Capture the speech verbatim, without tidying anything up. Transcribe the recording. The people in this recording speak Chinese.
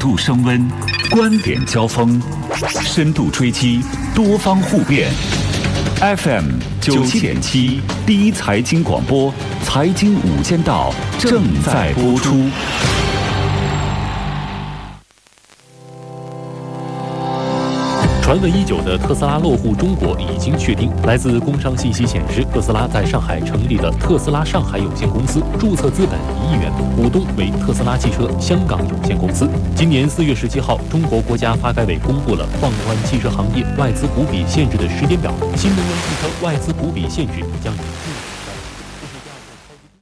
度升温，观点交锋，深度吹击，多方互辩。F M 九七点七，第一财经广播，财经午间道正在播出。 传闻已久的特斯拉落户中国已经确定。来自工商信息显示，特斯拉在上海成立的特斯拉上海有限公司，注册资本一亿元，股东为特斯拉汽车香港有限公司。今年四月十七号，中国国家发改委公布了放宽汽车行业外资股比限制的时间表，新能源汽车外资股比限制将以